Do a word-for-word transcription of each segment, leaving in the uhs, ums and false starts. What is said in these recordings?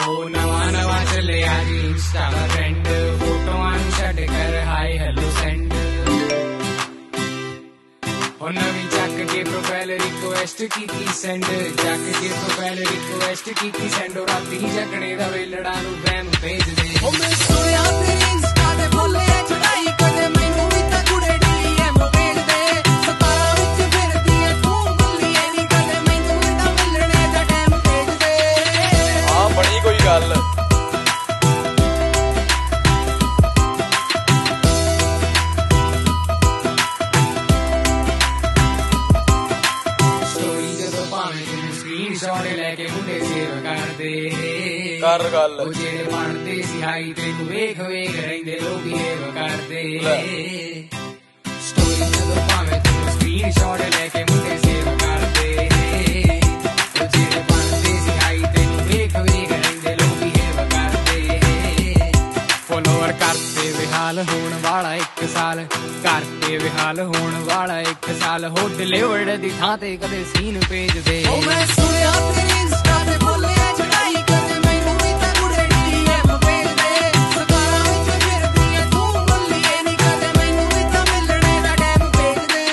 ਉਹ ਨਵਾਂ ਨਵਾਂ ਚੱਲਿਆ ਜੀ ਇੰਸਟਾ ਦਾ ਟ੍ਰੈਂਡ, ਫੋਟੋਆਂ ਨੂੰ ਛੱਡ ਕਰ ਹਾਈ ਹੈਲੋ ਸੈਂਡ। ਉਹ ਨਵੀਂ ਚੱਕ ਕੇ ਪ੍ਰੋਫਾਈਲ ਰਿਕੁਐਸਟ ਕੀਤੀ ਸੈਂਡ, ਚੱਕ ਕੇ ਪ੍ਰੋਫਾਈਲ ਰਿਕੁਐਸਟ ਕੀਤੀ ਸੈਂਡ। ਉਹ ਰਾਤੀ ਜਗਣੇ ਦਾ ਵੇਲੜਾ ਨੂੰ ਬੈਮ ਭੇਜ ਦੇ। ਉਹ ਮੈਂ ਸੋਇਆ ਤੇਰੀ ਇੰਸਟਾ ਤੇ ਬੋਲੇ ਚੜਾਈ, ਕਦੇ ਮੈਨੂੰ ਵੀ ਤਾਂ ਕੁੜੇ ਡੀ ਐਮ ਵੇਚਦੇ। ਸਤਾਰਾਂ ਵਿੱਚ ਫਿਰਦੀ ਐ ਤੂੰ ਬੁੱਲੀਏ ਨੀ, ਕਦੇ ਮੈਨੂੰ ਵੀ ਤਾਂ ਮਿਲਣੇ ਦਾ ਟਾਈਮ ਭੇਜਦੇ। ਹਾਂ ਬਣੀ ਕੋਈ ਗੱਲ। ਸਕਰੀਨਸ਼ਾਟ ਲੈ ਕੇ ਮੁੰਡੇ ਸੇਵ ਕਰਦੇ ਕਰ ਗੱਲ। ਉਹ ਜਿਹੜੇ ਬਣਦੇ ਸੀ ਹਾਈ ਤੈਨੂੰ ਵੇਖ ਵੇਖ ਰਹਿੰਦੇ ਲੋਕ ਬਿਹੇਵ ਕਰਦੇ। ਸਟੋਰੀ ਜਦੋਂ ਭਾਵੇਂ ਤੂੰ ਸਕਰੀਨਸ਼ਾਟ ਲੈ ਕੇ ਮੁੰਡੇ ਸੇਵ ਕਰਦੇ, ਉਹ ਜਿਹੜੇ ਬਣਦੇ ਸੀ ਹਾਈ ਤੈਨੂੰ ਵੇਖ ਵੇਖ ਰਹਿੰਦੇ ਲੋਕ ਬਿਹੇਵ ਕਰਦੇ। ਫੋਲੋਵਰ ਕਰਤੇ ਵਿਹਾਲ ਹੋਣ ਵਾਲਾ ਇੱਕ ਸਾਲ, ਕਰਤੇ ਵਿਹਾਲ ਹੋਣ ਵਾਲਾ ਇੱਕ ਸਾਲ। ਹੋ ਡਿਲੀਵਰਡ ਦੀ ਥਾਂ ਤੇ ਕਦੇ ਸੀਨ ਭੇਜਦੇ। ਉਹ ਮੈਂ ਸੁਣਿਆ ਤੇਰੀ ਇੰਸਟਾ ਤੇ ਬੋਲੇ ਚੜਾਈ, ਕਦੇ ਮੈਨੂੰ ਵੀ ਤਾਂ ਕੁੜੇ ਡੀ ਐਮ ਵੇਚਦੇ। ਸਤਾਰਾਂ ਵਿੱਚ ਫਿਰਦੀ ਐ ਤੂੰ ਬੁੱਲੀਏ ਨੀ, ਕਦੇ ਮੈਨੂੰ ਵੀ ਤਾਂ ਮਿਲਣੇ ਦਾ ਟਾਈਮ ਭੇਜਦੇ।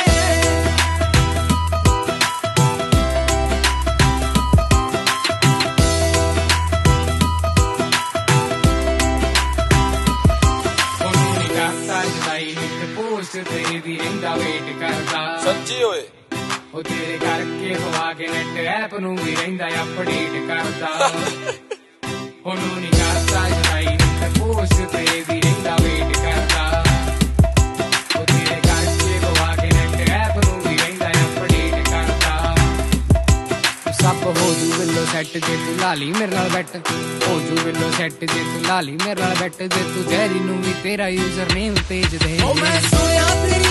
ਉਹਨੂੰ ਨੀ ਕਰਦਾ ਜਦਾਈ ਨਿੱਤ ਪੋਸਟ ਤੇਰੀ ਦੀ ਰਹਿੰਦਾ ਵੇਟ ਕਰਦਾ। ਸੱਚੀ ਓਏ ਉਹ ਤੇਰੇ ਕਰਕੇ ਪਵਾ ਕੇ ਨੈਟ ਐਪ ਨੂੰ ਵੀ ਰਹਿੰਦਾ ਅਪਡੇਟ ਕਰਦਾ। ਉਹਨੂੰ ਨੀ ਕਰਦਾ ਜਦਾਈ ਨਿੱਤ ਪੋਸਟ ਤੇਰੀ ਦੀ ਰਹਿੰਦਾ ਵੇਟ ਕਰਦਾ। ਉਹ ਤੇਰੇ ਕਰਕੇ ਪਵਾ ਕੇ ਨੈਟ ਐਪ ਨੂੰ ਵੀ ਰਹਿੰਦਾ ਅਪਡੇਟ ਕਰਦਾ। ਸਭ ਹੋ ਜੂ ਵਿੱਲੋ ਸੈੱਟ ਜੇ ਤੂੰ ਲਾਲੀ ਮੇਰੇ ਨਾਲ ਬੈਠ, ਹੋ ਜੂ ਵਿੱਲੋ ਸੈੱਟ ਜੇ ਤੂੰ ਲਾਲੀ ਮੇਰੇ ਨਾਲ ਬੈਠ। ਜੇ ਤੂੰ ਜੈਰੀ ਨੂੰ ਵੀ ਤੇਰਾ ਯੂਜ਼ਰ ਨੇਮ ਭੇਜ ਦੇ। ਉਹ ਮੈਂ ਸੁਣਿਆ ਤੇਰੀ